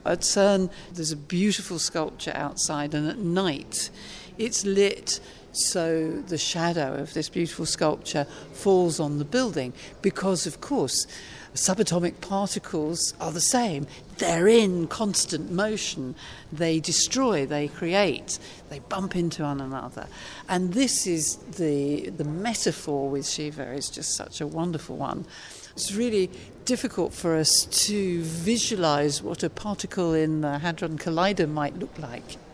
At CERN, there's a beautiful sculpture outside, and at night it's lit so the shadow of this beautiful sculpture falls on the building because, of course, subatomic particles are the same. They're in constant motion. They destroy, they create, they bump into one another. And this is the metaphor with Shiva is just such a wonderful one. It's really difficult for us to visualize what a particle in the Hadron Collider might look like.